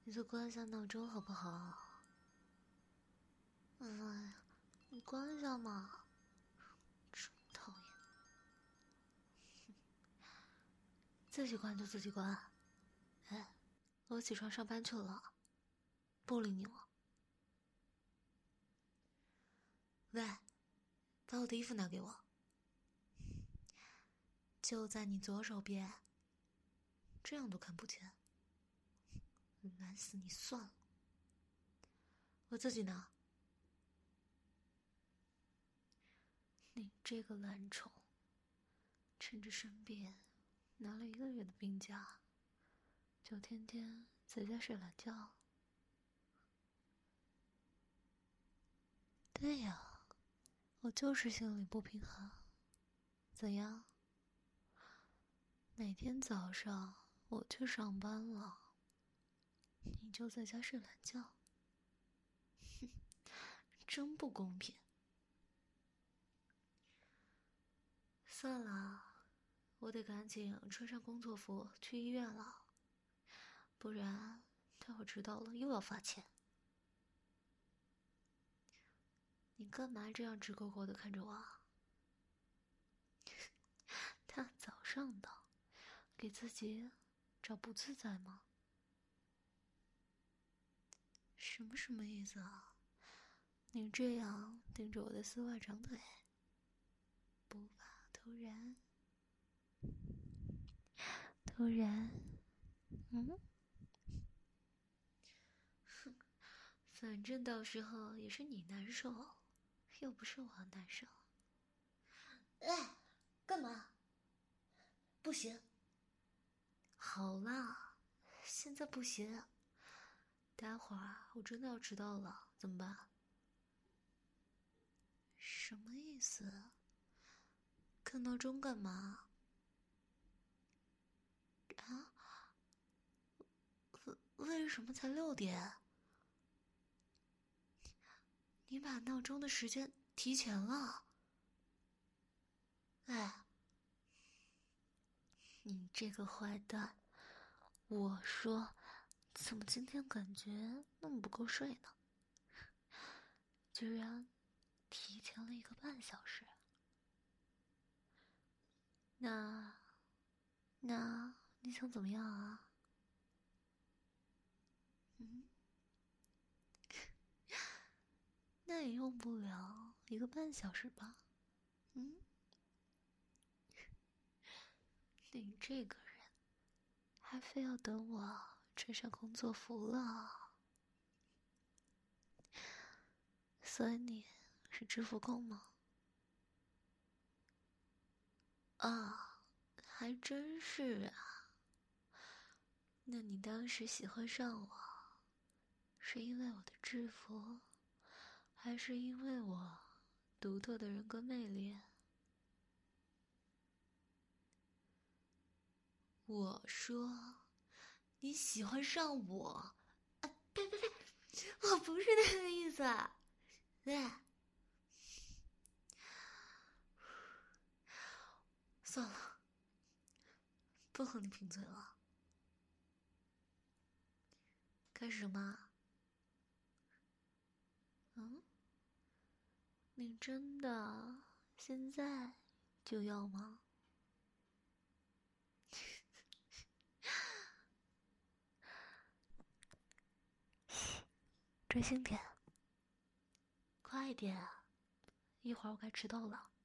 你就关一下闹钟好不好？哎呀，你关一下嘛，真讨厌。自己关就自己关。哎，我起床上班去了，不理你了。喂，把我的衣服拿给我。就在你左手边，这样都看不见，懒死你算了。我自己拿。你这个懒虫，趁着生病拿了1个月的病假，就天天在家睡懒觉。对呀，我就是心里不平衡。怎样？哪天早上我去上班了，你就在家睡懒觉？哼，真不公平。算了，我得赶紧穿上工作服去医院了，不然待会儿迟到了又要罚钱。你干嘛这样直勾勾的看着我啊？大早上的，给自己找不自在吗？什么意思啊？你这样盯着我的丝袜长腿，不怕突然？嗯？哼，反正到时候也是你难受，又不是我难受。哎，干嘛？不行。好啦，现在不行。待会儿我真的要迟到了，怎么办？什么意思？看闹钟干嘛？啊？为什么才6点？你把闹钟的时间提前了？哎，你这个坏蛋！我说，怎么今天感觉那么不够睡呢？居然提前了1个半小时。那你想怎么样啊？嗯？那也用不了1个半小时吧？嗯？你这个人，还非要等我穿上工作服了。所以你是制服控吗？啊，还真是啊。那你当时喜欢上我，是因为我的制服，还是因为我独特的人格魅力？我说，你喜欢上我？啊，呸呸呸！我不是那个意思。喂，算了，不和你贫嘴了。开始吗？嗯？你真的现在就要吗？专心点，快一点，一会儿我该迟到了。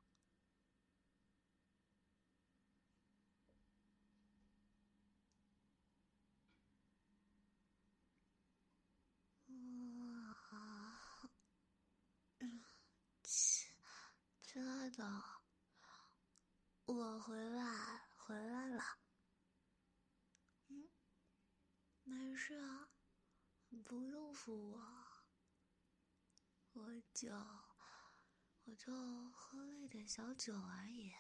亲爱的，我回来了。嗯，没事啊，不用扶我，我就喝了一点小酒而已。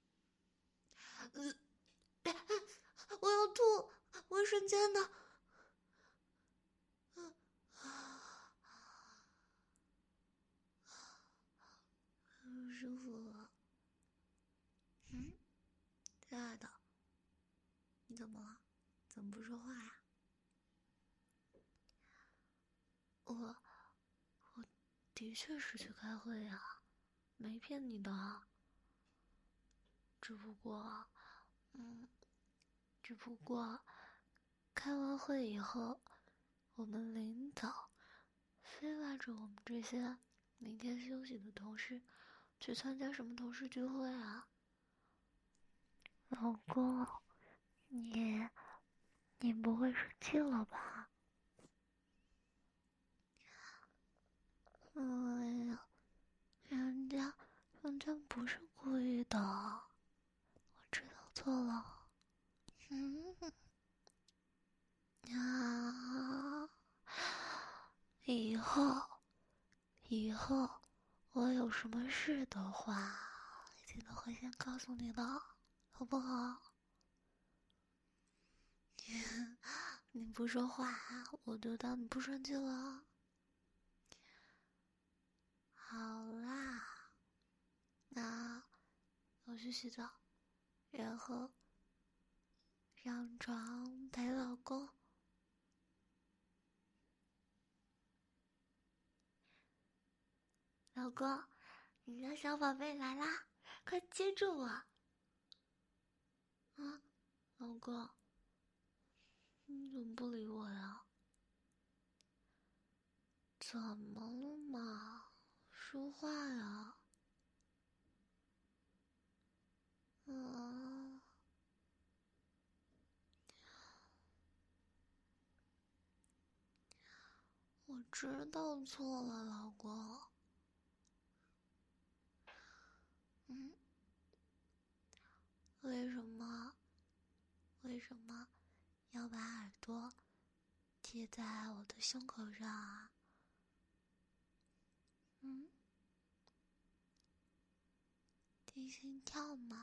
我要吐，卫生间呢？舒服。嗯，亲爱的，你怎么了？怎么不说话呀？ 的确是去开会呀，没骗你的。只不过，开完会以后，我们领导非拉着我们这些明天休息的同事去参加什么同事聚会啊。老公，你不会生气了吧？哎呀，人家不是故意的，我知道错了。以后我有什么事的话，记得会先告诉你的，好不好？你不说话，我就当你不生气了。好啦，那我去洗澡，然后上床陪老公。老公，你的小宝贝来啦，快接住我！啊，老公，你怎么不理我呀？怎么了嘛？说话呀！我知道错了，老公。为什么要把耳朵贴在我的胸口上啊？听心跳吗？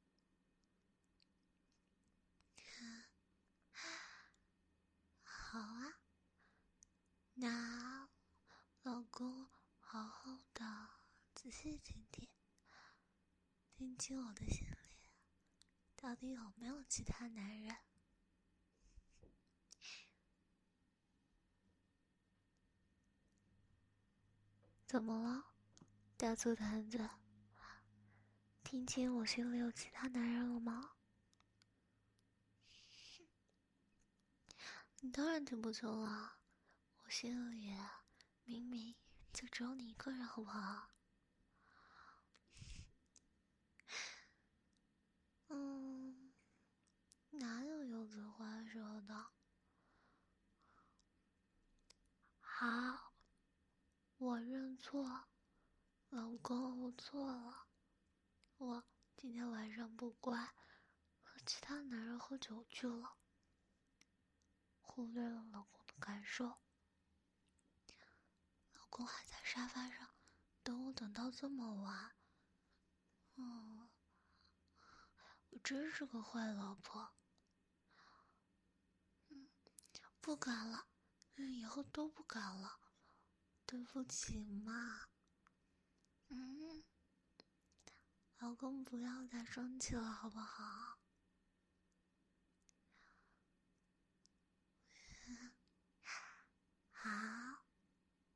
好啊，那老公好好的仔细听听，听清我的心里到底有没有其他男人。怎么了，大醋坛子？听清我心里有其他男人了吗？你当然听不清了，我心里明明就只有你一个人，好不好？哪有油嘴滑舌的？好，我认错，老公，我错了。我今天晚上不乖，和其他男人喝酒去了，忽略了老公的感受。老公还在沙发上等我，等到这么晚。我真是个坏老婆。不敢了，以后都不敢了，对不起嘛。老公不要再生气了，好不好？好，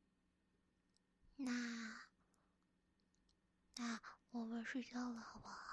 那我们睡觉了，好不好？